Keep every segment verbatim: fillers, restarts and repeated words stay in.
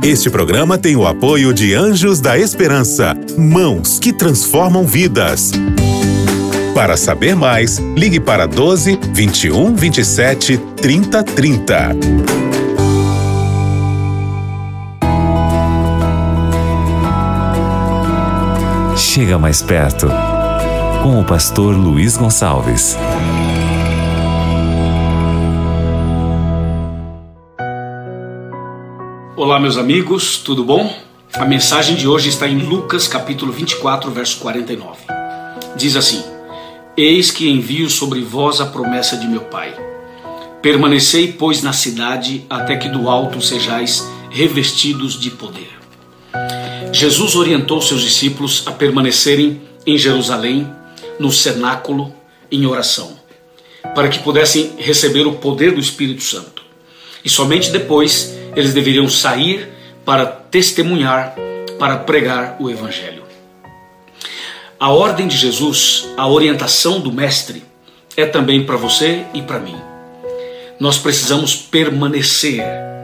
Este programa tem o apoio de Anjos da Esperança, mãos que transformam vidas. Para saber mais, ligue para doze, vinte e um, vinte e sete, trinta, trinta. Chega mais perto, com o pastor Luiz Gonçalves. Olá, meus amigos, tudo bom? A mensagem de hoje está em Lucas capítulo vinte e quatro, verso quarenta e nove. Diz assim: Eis que envio sobre vós a promessa de meu Pai. Permanecei, pois, na cidade, até que do alto sejais revestidos de poder. Jesus orientou seus discípulos a permanecerem em Jerusalém, no cenáculo, em oração, para que pudessem receber o poder do Espírito Santo. E somente depois eles deveriam sair para testemunhar, para pregar o Evangelho. A ordem de Jesus, a orientação do Mestre, é também para você e para mim. Nós precisamos permanecer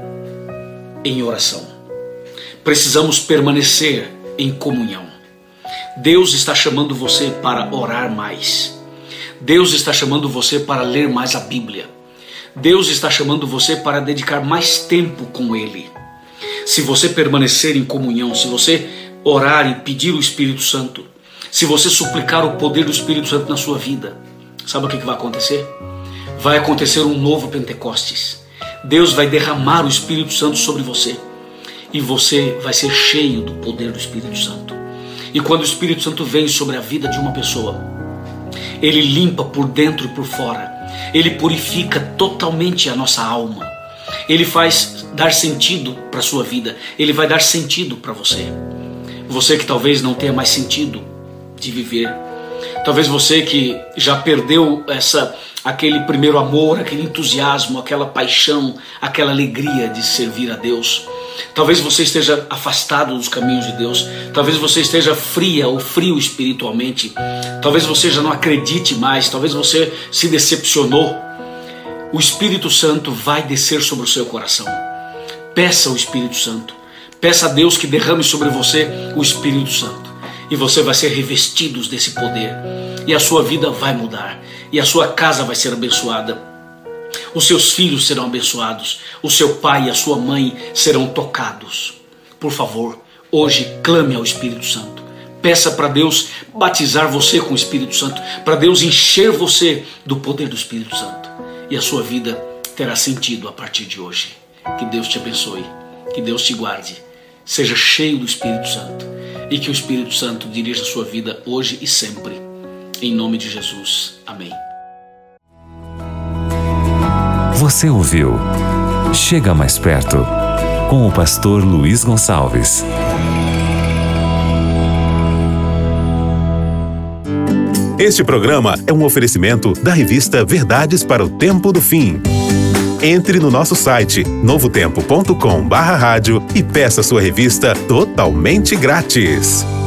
em oração. Precisamos permanecer em comunhão. Deus está chamando você para orar mais. Deus está chamando você para ler mais a Bíblia. Deus está chamando você para dedicar mais tempo com Ele. Se você permanecer em comunhão, se você orar e pedir o Espírito Santo, se você suplicar o poder do Espírito Santo na sua vida, sabe o que vai acontecer? Vai acontecer um novo Pentecostes. Deus vai derramar o Espírito Santo sobre você e você vai ser cheio do poder do Espírito Santo. E quando o Espírito Santo vem sobre a vida de uma pessoa, ele limpa por dentro e por fora. Ele purifica totalmente a nossa alma. Ele faz dar sentido para a sua vida. Ele vai dar sentido para você. Você que talvez não tenha mais sentido de viver. Talvez você que já perdeu essa, aquele primeiro amor, aquele entusiasmo, aquela paixão, aquela alegria de servir a Deus. Talvez você esteja afastado dos caminhos de Deus. Talvez você esteja fria ou frio espiritualmente. Talvez você já não acredite mais. Talvez você se decepcionou. O Espírito Santo vai descer sobre o seu coração. Peça o Espírito Santo. Peça a Deus que derrame sobre você o Espírito Santo. E você vai ser revestido desse poder. E a sua vida vai mudar. E a sua casa vai ser abençoada. Os seus filhos serão abençoados. O seu pai e a sua mãe serão tocados. Por favor, hoje clame ao Espírito Santo. Peça para Deus batizar você com o Espírito Santo. Para Deus encher você do poder do Espírito Santo. E a sua vida terá sentido a partir de hoje. Que Deus te abençoe. Que Deus te guarde. Seja cheio do Espírito Santo. E que o Espírito Santo dirija a sua vida hoje e sempre. Em nome de Jesus. Amém. Você ouviu Chega Mais Perto, com o pastor Luiz Gonçalves. Este programa é um oferecimento da revista Verdades para o Tempo do Fim. Entre no nosso site novo tempo ponto com barra rádio e peça sua revista totalmente grátis.